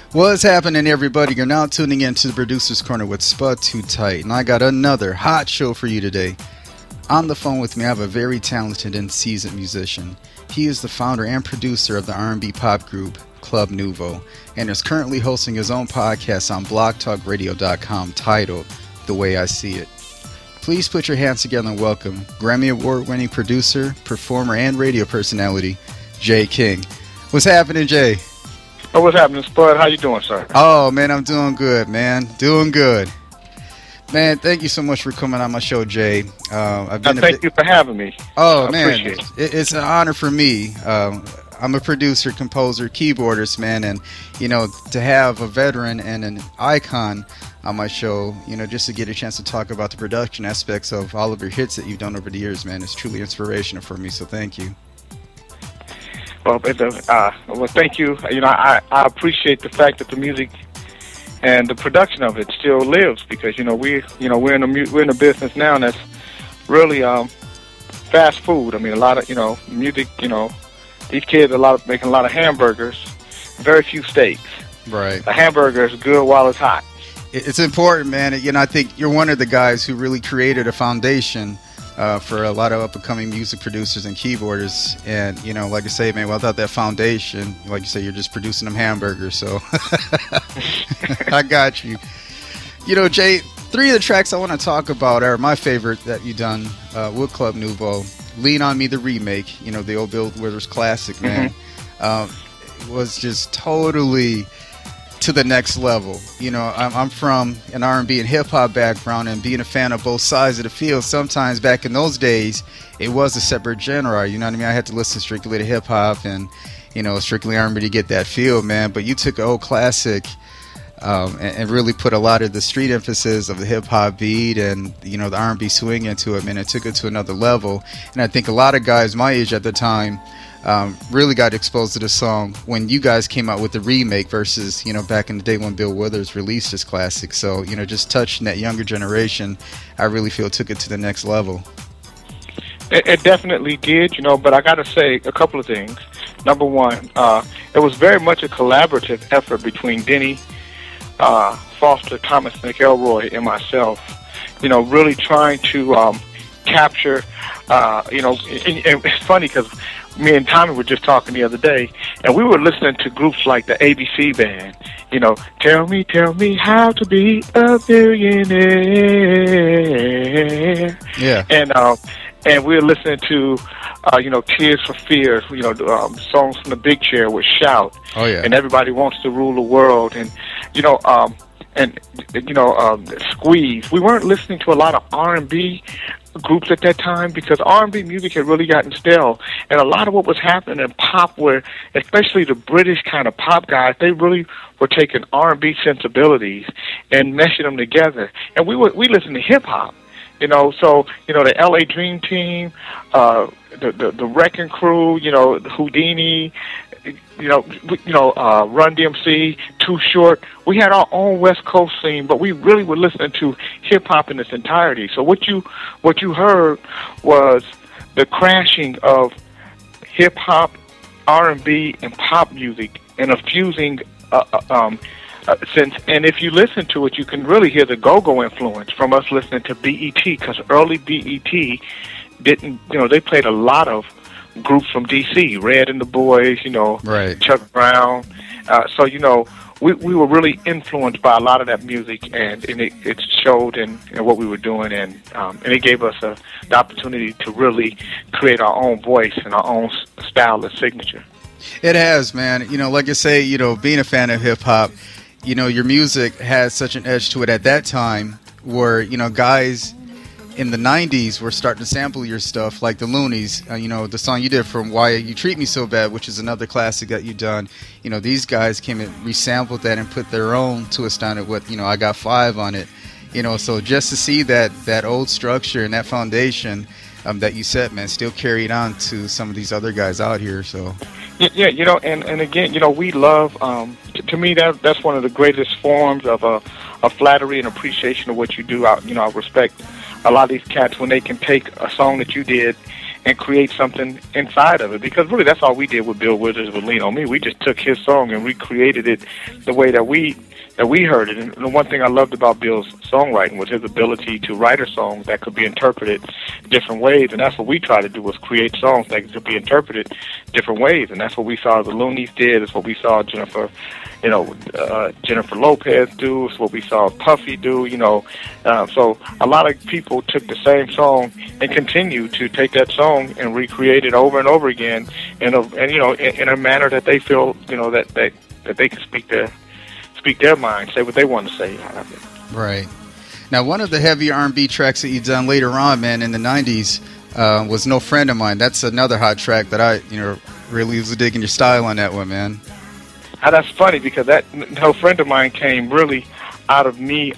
What's happening, everybody? You're now tuning in to the Producer's Corner with Spud Too Tight, and I got another hot show for you today. On the phone with me, I have a very talented and seasoned musician. He is the founder and producer of the R&B pop group Club Nouveau, and is currently hosting his own podcast on blogtalkradio.com titled The Way I See It. Please put your hands together and welcome Grammy Award-winning producer, performer, and radio personality, Jay King. What's happening, Jay? Oh, what's happening, Spud? How you doing, sir? Oh, man, I'm doing good, man. Doing good. Man, thank you so much for coming on my show, Jay. Thank you for having me. Oh, man, it's an honor for me. I'm a producer, composer, keyboardist, man, and, you know, to have a veteran and an icon on my show, you know, just to get a chance to talk about the production aspects of all of your hits that you've done over the years, man, it's truly inspirational for me, so thank you. Well, thank you. You know, I appreciate the fact that the music and the production of it still lives, because we're in the business now, and that's really fast food. I mean, a lot of music. These kids are making a lot of hamburgers, very few steaks. Right. The hamburger is good while it's hot. It's important, man. You know, I think you're one of the guys who really created a foundation for a lot of up-and-coming music producers and keyboarders. And, you know, like I say, man, without that foundation, like you say, you're just producing them hamburgers. So I got you. You know, Jay, 3 of the tracks I want to talk about are my favorite that you've done with Club Nouveau. Lean on Me, the remake, you know, the old Bill Withers classic, man. Was just totally to the next level. You know, I'm from an R&B and hip-hop background, and being a fan of both sides of the field, sometimes back in those days, it was a separate genre, you know what I mean? I had to listen strictly to hip-hop and, you know, strictly R&B to get that feel, man. But you took an old classic and really put a lot of the street emphasis of the hip-hop beat and, you know, the R&B swing into it, man. It took it to another level. And I think a lot of guys my age at the time really got exposed to the song when you guys came out with the remake versus, you know, back in the day when Bill Withers released his classic. So, you know, just touching that younger generation, I really feel took it to the next level. It definitely did, you know, but I got to say a couple of things. Number one, it was very much a collaborative effort between Denny Foster, Thomas McElroy, and myself, you know, really trying to capture, and it's funny because me and Tommy were just talking the other day, and we were listening to groups like the ABC Band, you know, tell me how to be a billionaire. Yeah. And we were listening to, Tears for Fears, songs from the Big Chair with Shout. Oh, yeah. And Everybody Wants to Rule the World. And, Squeeze. We weren't listening to a lot of R&B groups at that time, because R&B music had really gotten stale, and a lot of what was happening in pop, where especially the British kind of pop guys, they really were taking R&B sensibilities and meshing them together, and we listened to hip hop, you know. So, you know, the LA Dream Team, the Wrecking Crew, you know, Houdini, Run DMC, Too Short. We had our own West Coast scene, but we really were listening to hip hop in its entirety. So what you heard was the crashing of hip hop, R&B, and pop music, and a fusing sense. And if you listen to it, you can really hear the go-go influence from us listening to BET, because early BET didn't, you know, they played a lot of groups from DC, Red and the Boys, you know, right. Chuck Brown. So, you know, we were really influenced by a lot of that music, and it showed in what we were doing, and it gave us the opportunity to really create our own voice and our own style and signature. It has, man. You know, like I say, you know, being a fan of hip-hop, you know, your music has such an edge to it at that time where, you know, guys in the 90s were starting to sample your stuff, like the Loonies, the song you did from Why You Treat Me So Bad, which is another classic that you've done. You know, these guys came and resampled that and put their own twist on it with, you know, I Got Five on it. You know, so just to see that old structure and that foundation that you set, man, still carried on to some of these other guys out here. So yeah, you know, and again, you know, we love, to me, that's one of the greatest forms of flattery and appreciation of what you do. I respect a lot of these cats when they can take a song that you did and create something inside of it. Because really, that's all we did with Bill Withers with Lean on Me. We just took his song and recreated it the way that we heard it. And the one thing I loved about Bill's songwriting was his ability to write a song that could be interpreted different ways. And that's what we tried to do, was create songs that could be interpreted different ways. And that's what we saw the Loonies did. It's what we saw Jennifer Lopez do. It's what we saw Puffy do. So a lot of people took the same song and continue to take that song and recreate it over and over again, in a manner that they feel that they can speak their mind, say what they want to say out of it. Right. Now, one of the heavy R&B tracks that you've done later on, man, in the 90s, was No Friend of Mine. That's another hot track that I, really was digging your style on that one, man. That's funny, because that No Friend of Mine came really out of me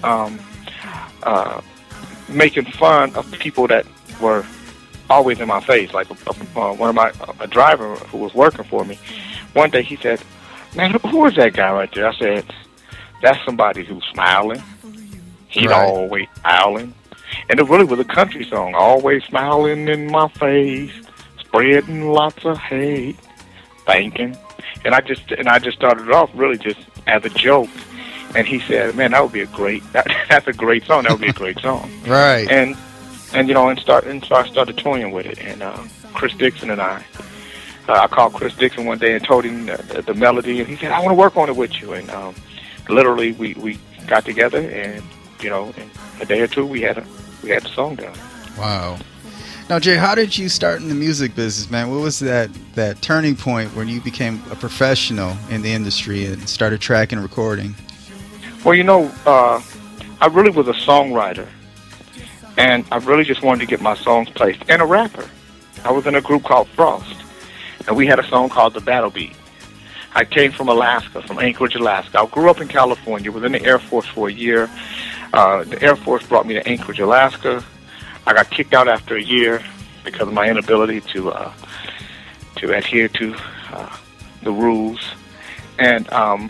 making fun of people that were always in my face. Like a driver who was working for me. One day he said, "Man, who is that guy right there?" I said, "That's somebody who's smiling. He's always smiling." And it really was a country song. Always smiling in my face, spreading lots of hate, thinking. And I just started it off really just as a joke. And he said, "Man, that would be that's a great song. That would be a great song." Right. And so I started toying with it. And Chris Dixon and I called Chris Dixon one day and told him the melody, and he said, "I want to work on it with you." And literally, we got together, and in a day or two, we had the song done. Wow. Now, Jay, how did you start in the music business, man? What was that turning point when you became a professional in the industry and started tracking and recording? Well, I really was a songwriter, and I really just wanted to get my songs placed, and a rapper. I was in a group called Frost, and we had a song called The Battle Beat. I came from Alaska, from Anchorage, Alaska. I grew up in California, was in the Air Force for a year. The Air Force brought me to Anchorage, Alaska. I got kicked out after a year because of my inability to adhere to the rules, and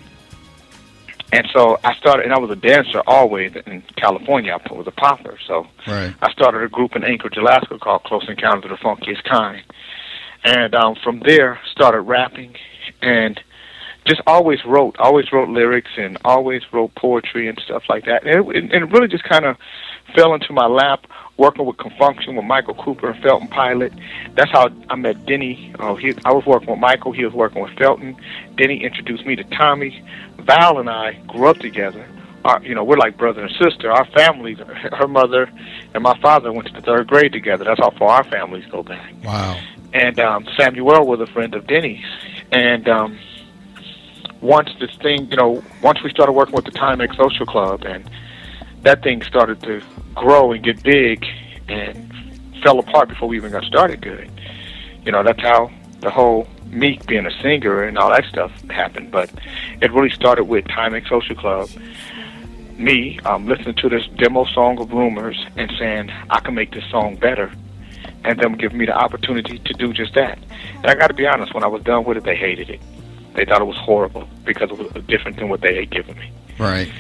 so I started. And I was a dancer always in California. I was a popper, so I started a group in Anchorage, Alaska called Close Encounters of the Funkiest Kind, and from there started rapping, and just always wrote lyrics, and always wrote poetry and stuff like that. And it really just kind of fell into my lap, working with Confunction, with Michael Cooper and Felton Pilot. That's how I met Denny. I was working with Michael. He was working with Felton. Denny introduced me to Tommy. Val and I grew up together. We're like brother and sister. Our families, her mother and my father went to the 3rd grade together. That's how far our families go back. Wow. And Samuel was a friend of Denny's. And once we started working with the Timex Social Club, and that thing started to grow and get big and fell apart before we even got started good. That's how the whole Meek being a singer and all that stuff happened. But it really started with Timex Social Club, me listening to this demo song of Rumors and saying, I can make this song better, and them giving me the opportunity to do just that. And I got to be honest, when I was done with it, they hated it. They thought it was horrible because it was different than what they had given me. Right.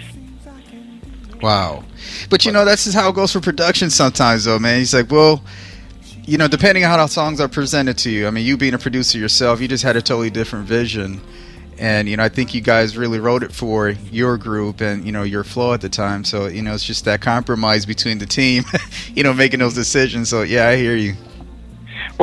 Wow. But, that's just how it goes for production sometimes, though, man. He's like, well, depending on how songs are presented to you, I mean, you being a producer yourself, you just had a totally different vision. And, I think you guys really wrote it for your group and, your flow at the time. So, it's just that compromise between the team, making those decisions. So, yeah, I hear you. Well,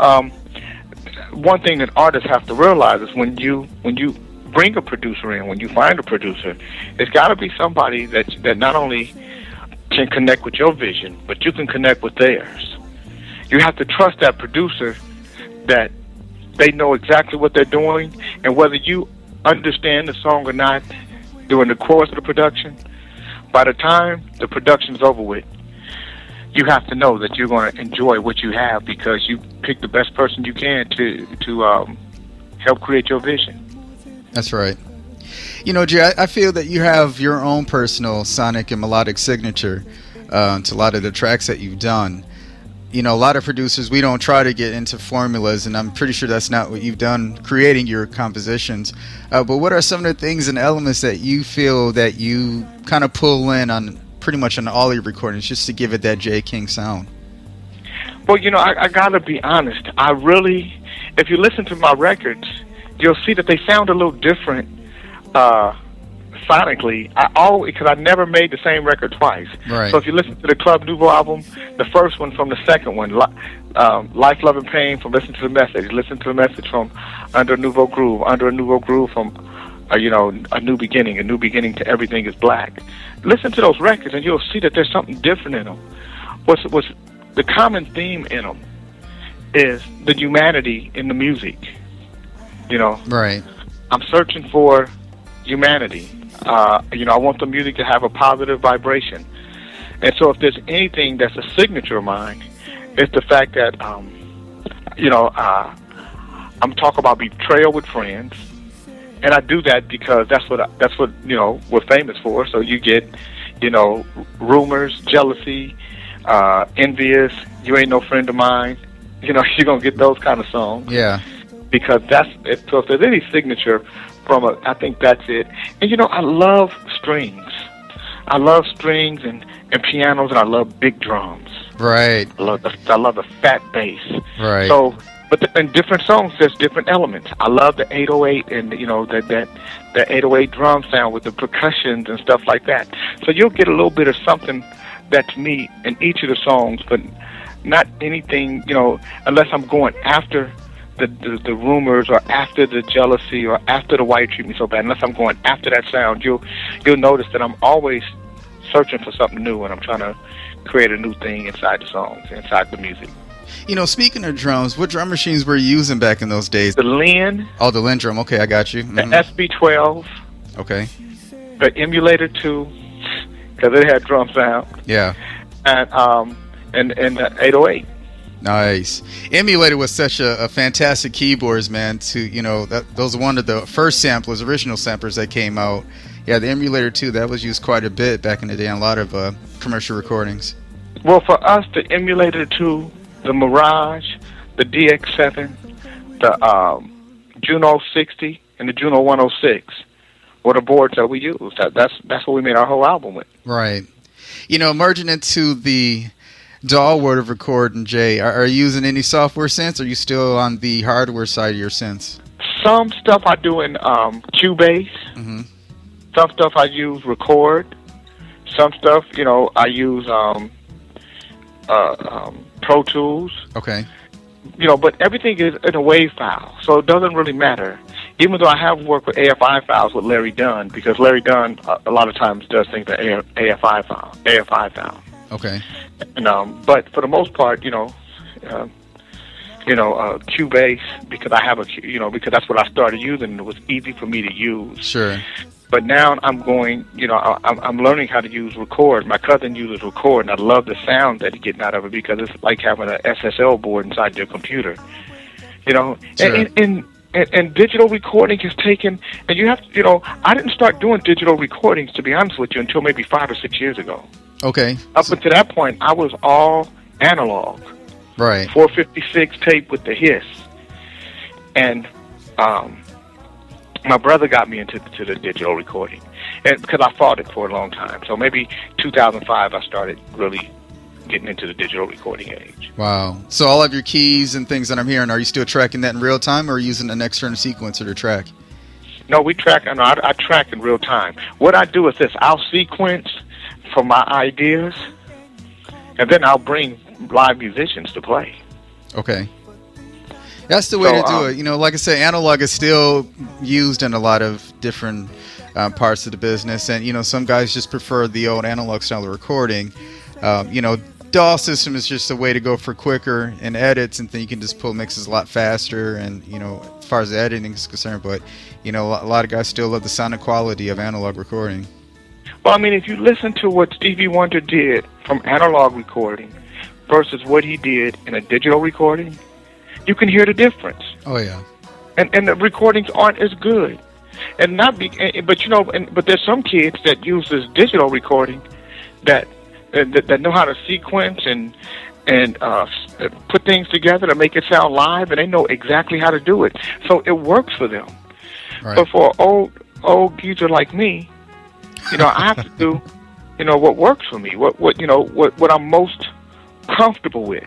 one thing that artists have to realize is when you bring a producer in, when you find a producer, it's got to be somebody that not only can connect with your vision, but you can connect with theirs. You have to trust that producer that they know exactly what they're doing, and whether you understand the song or not during the course of the production, by the time the production's over with, you have to know that you're going to enjoy what you have because you pick the best person you can to help create your vision. That's right. Jay, I feel that you have your own personal sonic and melodic signature to a lot of the tracks that you've done. A lot of producers, we don't try to get into formulas, and I'm pretty sure that's not what you've done creating your compositions. But what are some of the things and elements that you feel that you kind of pull in on pretty much on all your recordings just to give it that J. King sound? Well, I gotta be honest. If you listen to my records, you'll see that they sound a little different sonically. Because I never made the same record twice. Right. So if you listen to the Club Nouveau album, the first one from the second one, Life, Love, and Pain from Listen to the Message. Listen to the Message from Under a Nouveau Groove from a new beginning to Everything is Black. Listen to those records and you'll see that there's something different in them. What's the common theme in them is the humanity in the music. Right. I'm searching for humanity. I want the music to have a positive vibration. And so if there's anything that's a signature of mine, it's the fact that, I'm talking about betrayal with friends. And I do that because that's what we're famous for. So you get, rumors, jealousy, envious, you ain't no friend of mine. You're going to get those kind of songs. Yeah. Because so if there's any signature I think that's it. And I love strings. I love strings and pianos, and I love big drums. Right. I love the fat bass. Right. So, but in different songs, there's different elements. I love the 808 and that 808 drum sound with the percussions and stuff like that. So you'll get a little bit of something that's me in each of the songs, but not anything, unless I'm going after the rumors or after the jealousy or after the why you treat me so bad. Unless I'm going after that sound, you'll notice that I'm always searching for something new, and I'm trying to create a new thing inside the songs, inside the music. Speaking of drums, what drum machines were you using back in those days? The Linn. Oh, the Linn drum. Okay, I got you. The SB12. Okay. The Emulator 2, because it had drum sound. Yeah. And the 808. Nice. Emulator was such a fantastic keyboards, man. Those are one of the first original samplers that came out. Yeah, the Emulator 2, that was used quite a bit back in the day on a lot of commercial recordings. Well, for us, the Emulator 2, the Mirage, the DX7, the Juno 60, and the Juno 106 were the boards that we used. That's what we made our whole album with. Right. Merging into the DAW world of recording, Jay, are you using any software synths, or are you still on the hardware side of your synths? Some stuff I do in Cubase. Mm-hmm. Some stuff I use Record. Some stuff, I use Pro Tools. Okay. But everything is in a WAV file, so it doesn't really matter. Even though I have worked with AFI files with Larry Dunn, because Larry Dunn a lot of times does things in AFI file. Okay. And but for the most part, Cubase, because I have because that's what I started using, and it was easy for me to use. Sure. But now I'm going, I'm learning how to use Record. My cousin uses Record, and I love the sound that he's getting out of it, because it's like having an SSL board inside your computer. Sure. And digital recording has taken, and you have to, I didn't start doing digital recordings, to be honest with you, until maybe 5 or 6 years ago. Okay. Up until that point, I was all analog. Right. 456 tape with the hiss. And my brother got me into the digital recording, and because I fought it for a long time. So maybe 2005, I started really getting into the digital recording age. Wow. So all of your keys and things that I'm hearing, are you still tracking that in real time, or are you using an external sequencer to track? No, we track. I track in real time. What I do is this: I'll sequence for my ideas, and then I'll bring live musicians to play. Okay. That's the way to do it. Like I say, analog is still used in a lot of different parts of the business, and some guys just prefer the old analog style of recording. DAW system is just a way to go for quicker and edits, and then you can just pull mixes a lot faster, and as far as the editing is concerned. But a lot of guys still love the sound and quality of analog recording. Well, if you listen to what Stevie Wonder did from analog recording versus what he did in a digital recording, you can hear the difference. Oh yeah. And the recordings aren't as good. And but there's some kids that use this digital recording that know how to sequence and put things together to make it sound live, and they know exactly how to do it. So it works for them. Right. But for an old geezer like me, I have to do what works for me, what I'm most comfortable with.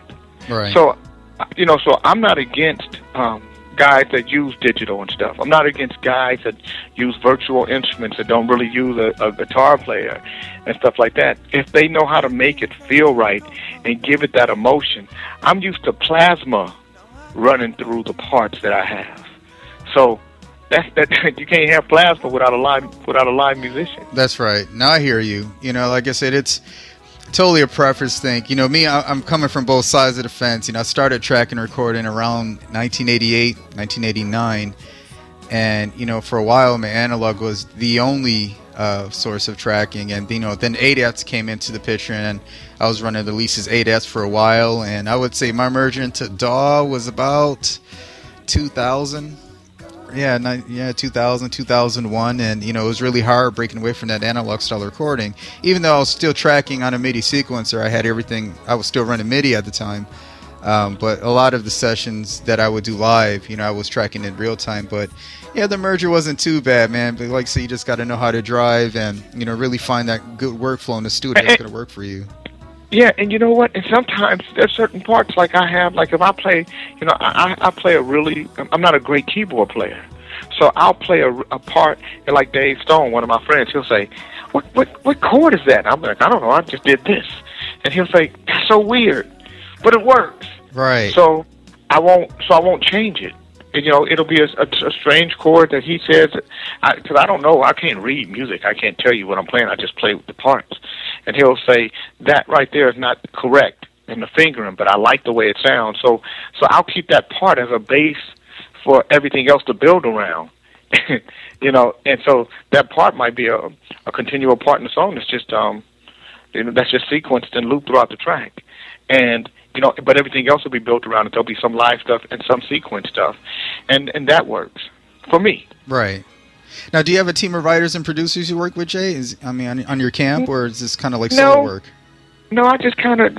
Right. So, so I'm not against guys that use digital and stuff. I'm not against guys that use virtual instruments that don't really use a guitar player and stuff like that. If they know how to make it feel right and give it that emotion, I'm used to plasma running through the parts that I have. So that you can't have plasma without a live musician. That's right. Now I hear you. Like I said, it's totally a preference thing. Me, I'm coming from both sides of the fence. I started tracking and recording around 1988, 1989. And, for a while, my analog was the only source of tracking. And, then ADATs came into the picture, and I was running the Lisa's ADATs for a while. And I would say my merger into DAW was about 2000. Yeah, 2000, 2001, and it was really hard breaking away from that analog style recording. Even though I was still tracking on a MIDI sequencer, I had everything. I was still running MIDI at the time, but a lot of the sessions that I would do live, I was tracking in real time. But yeah, the merger wasn't too bad, man. But like I say, you just got to know how to drive and really find that good workflow in the studio that's going to work for you. Yeah, and you know what? And sometimes there's certain parts like I have, like if I play, I play I'm not a great keyboard player. So I'll play a part, and like Dave Stone, one of my friends, he'll say, what chord is that? And I'm like, I don't know, I just did this. And he'll say, that's so weird, but it works. Right. So I won't change it. And, it'll be a strange chord that he says, because I don't know, I can't read music. I can't tell you what I'm playing. I just play with the parts. And he'll say, that right there is not correct in the fingering, but I like the way it sounds. So I'll keep that part as a base for everything else to build around. And so that part might be a continual part in the song that's just, that's just sequenced and looped throughout the track. And, but everything else will be built around it. There'll be some live stuff and some sequence stuff. And that works for me. Right. Now, do you have a team of writers and producers you work with, Jay? On your camp, or is this kind of like solo work? No, I just kind of,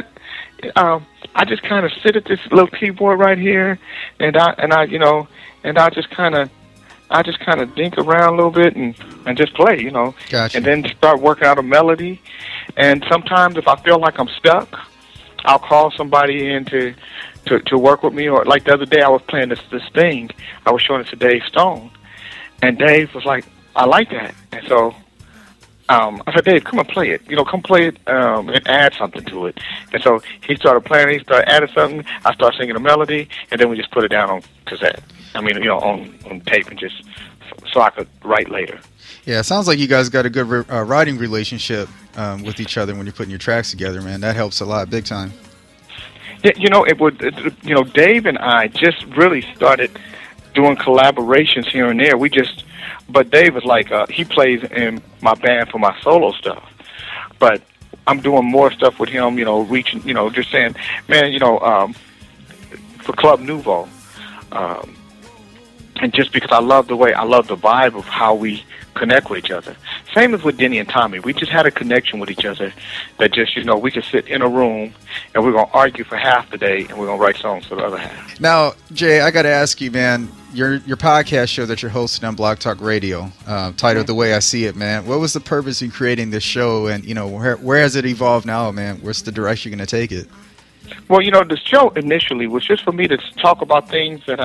I just kind of sit at this little keyboard right here, and I just kind of dink around a little bit and just play, Gotcha. And then start working out a melody. And sometimes if I feel like I'm stuck, I'll call somebody in to work with me. Or like the other day, I was playing this thing. I was showing it to Dave Stone, and Dave was like, "I like that," and so. I said, Dave, come and play it. Come play it and add something to it. And so he started playing. He started adding something. I started singing a melody, and then we just put it down on cassette. On tape, and just so I could write later. Yeah, it sounds like you guys got a good writing relationship with each other when you're putting your tracks together, man. That helps a lot, big time. Yeah, Dave and I just really started doing collaborations here and there. But Dave is like, he plays in my band for my solo stuff. But I'm doing more stuff with him, reaching, just saying, man, for Club Nouveau. And just because I love the vibe of how we connect with each other. Same as with Denny and Tommy. We just had a connection with each other that just, we could sit in a room and we're going to argue for half the day and we're going to write songs for the other half. Now, Jay, I got to ask you, man, your podcast show that you're hosting on Blog Talk Radio, titled The Way I See It, man. What was the purpose in creating this show, and, where has it evolved now, man? Where's the direction you're going to take it? Well, the show initially was just for me to talk about things that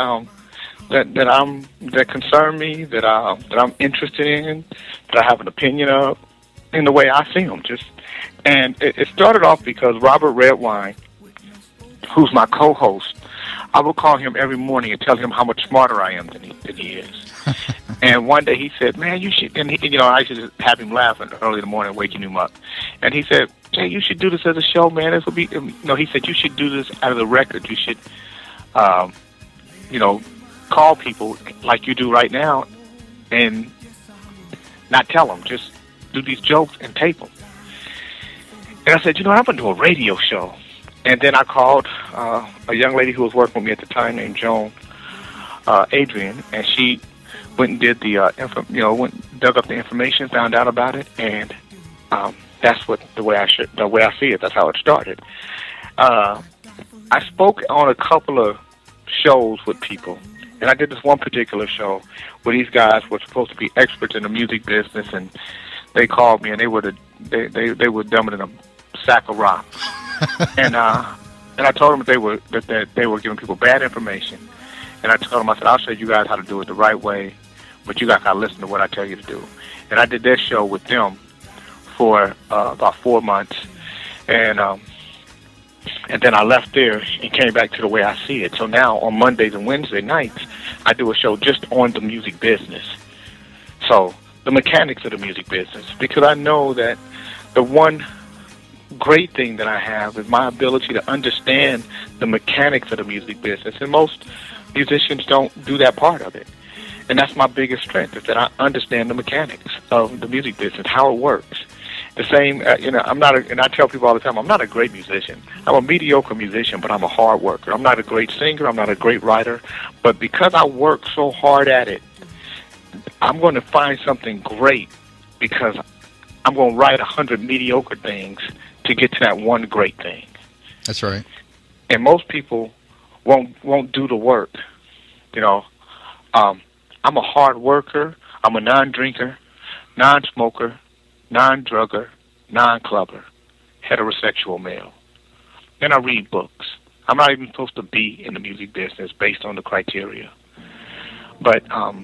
that concern me, that I'm interested in, that I have an opinion of, in the way I see them. And it started off because Robert Redwine, who's my co-host, I will call him every morning and tell him how much smarter I am than he is. And one day he said, "Man, you should." And I should just have him laughing early in the morning, waking him up. And he said, "Jay, you should do this as a show, man. This will be." He said, "You should do this out of the record. You should, call people like you do right now, and not tell them. Just do these jokes and tape them." And I said, I'm going to do a radio show. And then I called a young lady who was working with me at the time named Joan Adrian, and she went and did dug up the information, found out about it, and that's the way I see it. That's how it started. I spoke on a couple of shows with people, and I did this one particular show where these guys were supposed to be experts in the music business, and they called me, and they were dumber than a sack of rocks. And And I told them that they were giving people bad information. And I told them, I said, I'll show you guys how to do it the right way, but you guys got to listen to what I tell you to do. And I did that show with them for about 4 months. And then I left there and came back to the way I see it. So now on Mondays and Wednesday nights, I do a show just on the music business. So the mechanics of the music business. Because I know that the one great thing that I have is my ability to understand the mechanics of the music business. And most musicians don't do that part of it. And that's my biggest strength, is that I understand the mechanics of the music business, how it works. The same, and I tell people all the time, I'm not a great musician. I'm a mediocre musician, but I'm a hard worker. I'm not a great singer. I'm not a great writer. But because I work so hard at it, I'm going to find something great, because I'm going to write 100 mediocre things to get to that one great thing. That's right. And most people won't do the work. I'm a hard worker. I'm a non-drinker, non-smoker, non-drugger, non-clubber, heterosexual male. And I read books. I'm not even supposed to be in the music business based on the criteria. But,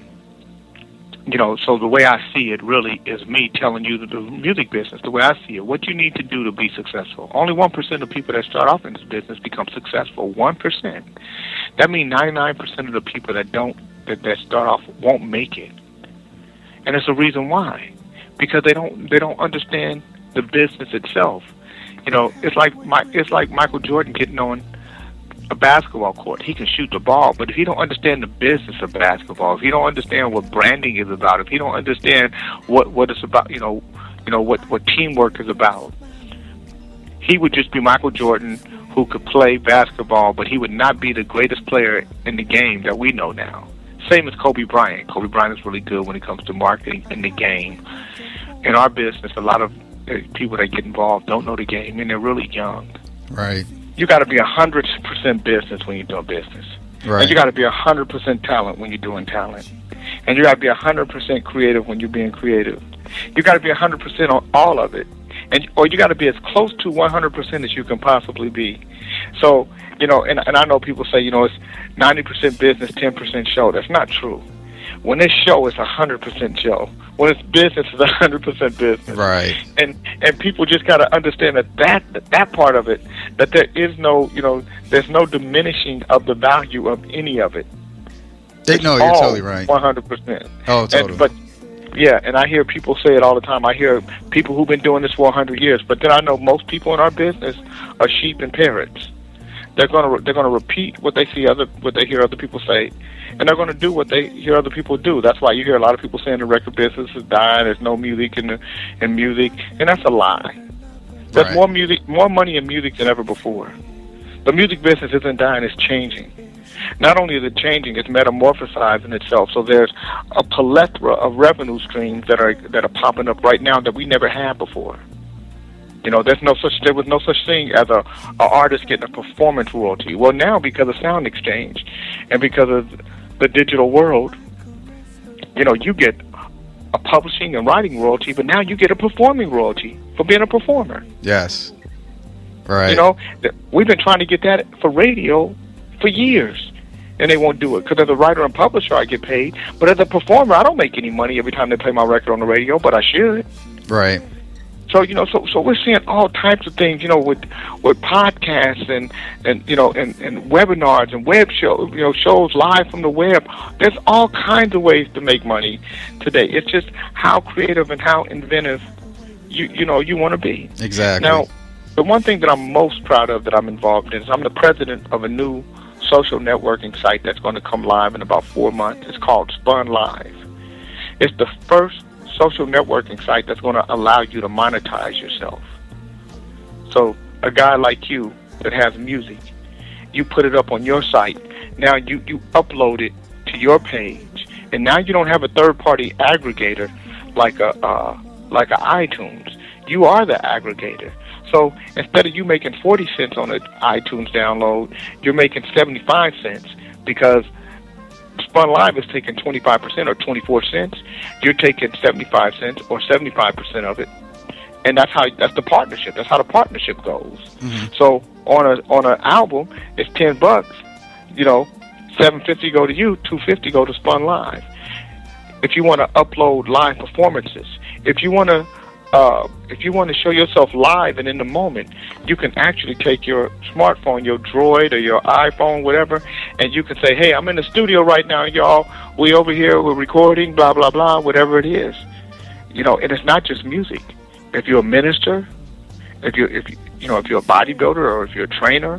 so the way I see it really is me telling you the music business, the way I see it, what you need to do to be successful. Only 1% of people that start off in this business become successful. 1%. That means 99% of the people that start off won't make it. And it's a reason why. Because they don't understand the business itself. It's like Michael Jordan getting on a basketball court. He can shoot the ball, but if he don't understand the business of basketball, if he don't understand what branding is about, if he don't understand what it's about, what teamwork is about, he would just be Michael Jordan, who could play basketball, but he would not be the greatest player in the game that we know now. Same as Kobe Bryant. Kobe Bryant is really good when it comes to marketing in the game. In our business, a lot of people that get involved don't know the game, and they're really young. Right. You got to be 100% business when you're doing business. Right. And you got to be 100% talent when you're doing talent. And you got to be 100% creative when you're being creative. You got to be 100% on all of it. Or you got to be as close to 100% as you can possibly be. So, and I know people say, it's 90% business, 10% show. That's not true. When it's show, it's 100% show. When it's business, it's 100% business. Right. And people just got to understand that part of it, that there is no, there's no diminishing of the value of any of it. You're totally right. 100%. Oh, totally. And I hear people say it all the time. I hear people who've been doing this for 100 years, but then I know most people in our business are sheep and parrots. They're gonna repeat what they hear other people say, and they're gonna do what they hear other people do. That's why you hear a lot of people saying the record business is dying. There's no music in music, and that's a lie. There's more money in music than ever before. The music business isn't dying; it's changing. Not only is it changing, it's metamorphosizing itself. So there's a plethora of revenue streams that are popping up right now that we never had before. There was no such thing as a artist getting a performance royalty. Well, now because of Sound Exchange and because of the digital world, you get a publishing and writing royalty, but now you get a performing royalty for being a performer. Yes. Right. We've been trying to get that for radio for years, and they won't do it because as a writer and publisher, I get paid, but as a performer, I don't make any money every time they play my record on the radio, but I should. Right. So so we're seeing all types of things, with podcasts and webinars and web shows, shows live from the web. There's all kinds of ways to make money today. It's just how creative and how inventive you want to be. Exactly. Now, the one thing that I'm most proud of that I'm involved in is I'm the president of a new social networking site that's going to come live in about 4 months. It's called Spun Live. It's the first social networking site that's going to allow you to monetize yourself. So a guy like you that has music, you put it up on your site. Now you upload it to your page, and now you don't have a third-party aggregator like a iTunes. You are the aggregator. So instead of you making 40 cents on an iTunes download, you're making 75 cents because Spun Live is taking 25% or 24 cents. You're taking 75 cents or 75% of it, And that's the partnership. That's how the partnership goes. Mm-hmm. So on an album, it's $10. $750 go to you, $250 go to Spun Live. If you want to upload live performances, if you want to show yourself live and in the moment, you can actually take your smartphone, your Droid or your iPhone, whatever, and you can say, "Hey, I'm in the studio right now, y'all. We over here, we're recording, blah blah blah, whatever it is." And it's not just music. If you're a minister, if you're a bodybuilder, or if you're a trainer,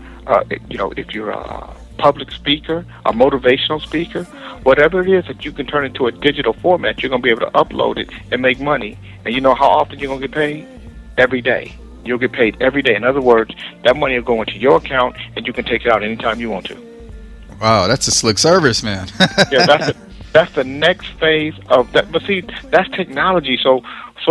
if you're a public speaker, a motivational speaker, whatever it is that you can turn into a digital format, you're going to be able to upload it and make money. And you know how often you're going to get paid? Every day. You'll get paid every day. In other words, that money will go into your account, and you can take it out anytime you want to. Wow, that's a slick service, man. Yeah, that's the next phase of that. But see, that's technology. So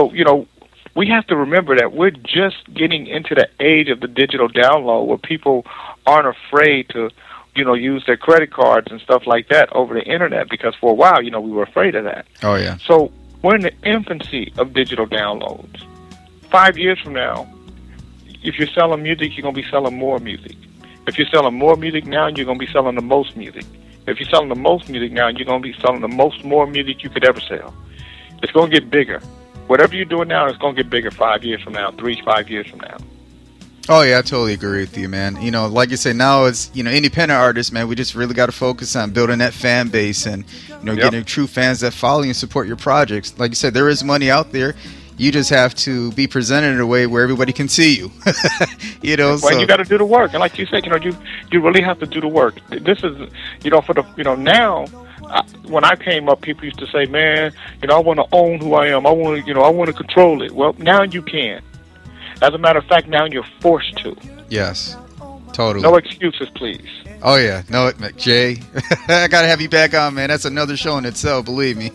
we have to remember that we're just getting into the age of the digital download, where people aren't afraid to use their credit cards and stuff like that over the internet, because for a while, we were afraid of that. Oh, yeah. So we're in the infancy of digital downloads. 5 years from now, if you're selling music, you're going to be selling more music. If you're selling more music now, you're going to be selling the most music. If you're selling the most music now, you're going to be selling the more music you could ever sell. It's going to get bigger. Whatever you're doing now, it's going to get bigger 5 years from now, 5 years from now. Oh, yeah, I totally agree with you, man. Like you say, now as, independent artists, man, we just really got to focus on building that fan base and, getting true fans that follow you and support your projects. Like you said, there is money out there. You just have to be presented in a way where everybody can see you. Well, you got to do the work. And like you said, you really have to do the work. This is, now, when I came up, people used to say, man, I want to own who I am. I want to control it. Well, now you can. As a matter of fact, now you're forced to. Yes, totally. No excuses, please. Oh, yeah. No, Jay, I got to have you back on, man. That's another show in itself, believe me.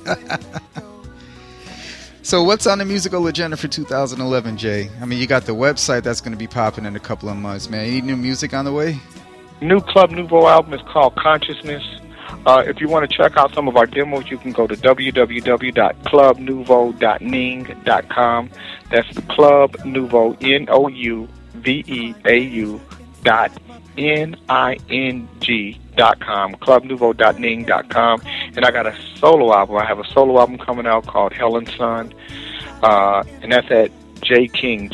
So what's on the musical agenda for 2011, Jay? I mean, you got the website that's going to be popping in a couple of months, man. Any new music on the way? New Club Nouveau album is called Consciousness. If you want to check out some of our demos, you can go to www.clubnouveau.ning.com. That's the Club Nouveau, NOUVEAU.NING.com, clubnouveau.ning.com. And I got a solo album. I have a solo album coming out called Helen's Son, and that's at jking,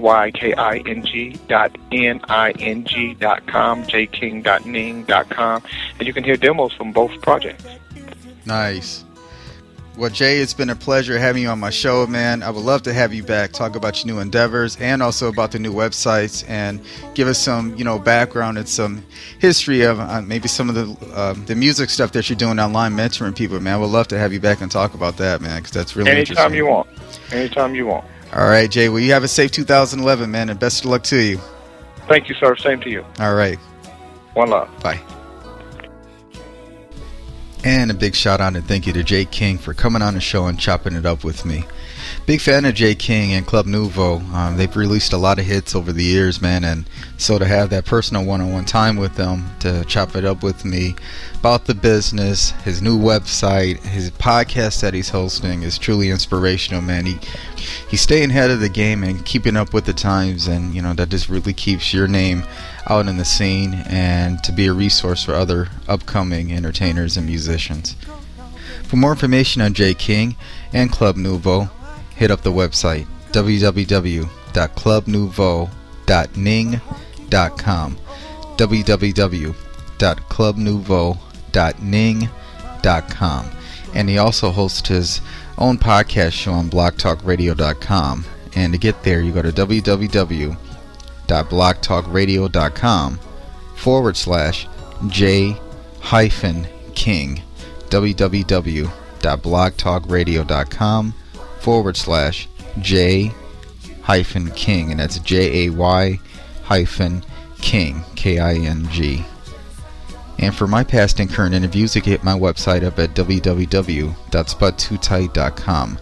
JAYKING.NING.com, jking.ning.com, and you can hear demos from both projects. Nice. Well, Jay, it's been a pleasure having you on my show, man. I would love to have you back, talk about your new endeavors and also about the new websites, and give us some, background and some history of maybe some of the music stuff that you're doing online, mentoring people, man. I would love to have you back and talk about that, man, because that's really interesting. Anytime you want. All right, Jay. Well, you have a safe 2011, man, and best of luck to you. Thank you, sir. Same to you. All right. One love. Bye. And a big shout out and thank you to Jay King for coming on the show and chopping it up with me. Big fan of Jay King and Club Nouveau. They've released a lot of hits over the years, man, and so to have that personal one-on-one time with them, to chop it up with me about the business, his new website, his podcast that he's hosting is truly inspirational, man. He's staying ahead of the game and keeping up with the times, and that just really keeps your name out in the scene and to be a resource for other upcoming entertainers and musicians. For more information on Jay King and Club Nouveau, hit up the website www.clubnouveau.ning.com, www.clubnouveau.ning.com, and he also hosts his own podcast show on blogtalkradio.com. And to get there, you go to www.blogtalkradio.com/J-King, www.blogtalkradio.com/J-King, and that's JAY-King, K-I-N-G. And for my past and current interviews, you can hit my website up at www.spud2tight.com,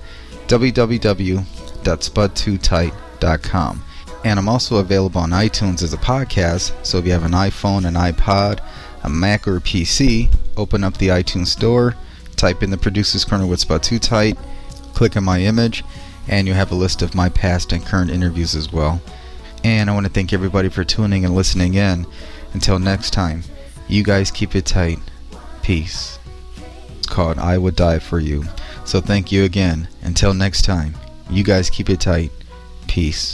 www.spud2tight.com. And I'm also available on iTunes as a podcast, so if you have an iPhone, an iPod, a Mac, or a PC, open up the iTunes store, type in the Producer's Corner with Spud 2 Tight, click on my image, and you'll have a list of my past and current interviews as well. And I want to thank everybody for tuning and listening in. Until next time, you guys keep it tight. Peace. It's called I Would Die For You. So thank you again. Until next time, you guys keep it tight. Peace.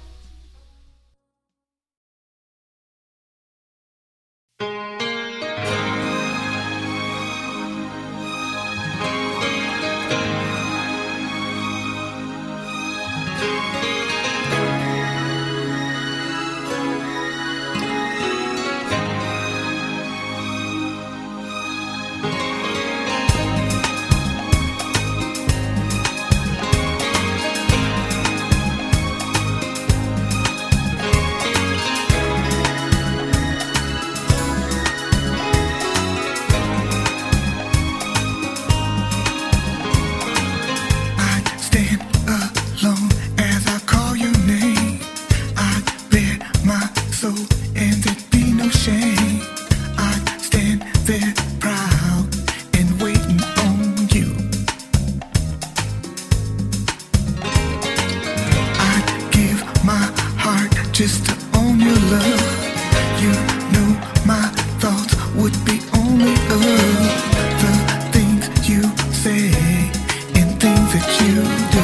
Just to own your love, you know my thoughts would be only of the things you say and things that you do.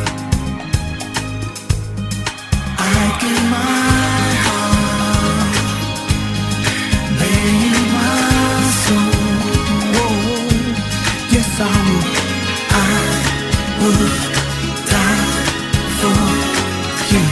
I give my heart, lay you my soul. Yes, I would die for you.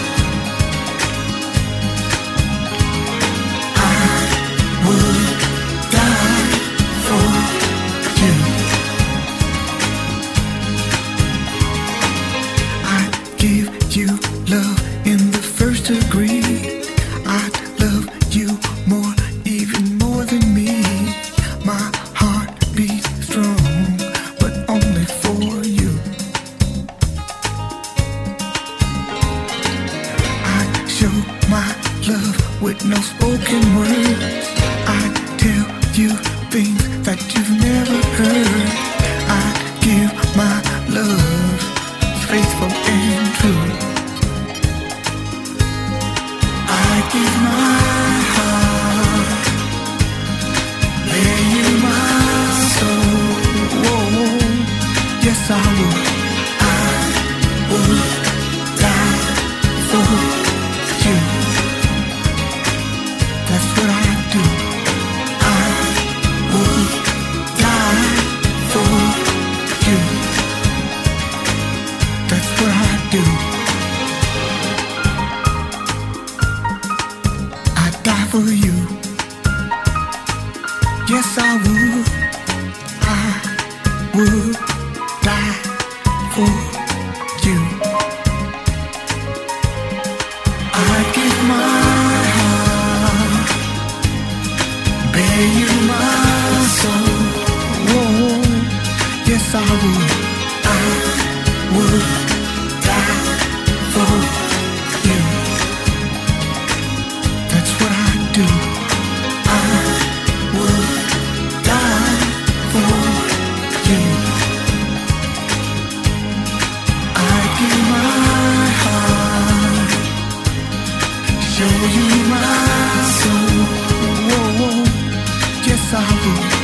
Love in the first degree. I'd love you more, even more than me. My heart beats strong, but only for you. I'd show my love with no spoken words. I'd tell you things that you've never heard. I'd give my love faithful and true. Give my heart, lay you my soul. Yes, I would die for you. That's what I do. I would die for you. That's what I do. Die for you. Yes, I would die for you. I give my heart, bear you my soul. Yes, I would die for you. That's what I do. I would die for you. I give my heart, show you my soul. Yes, I would.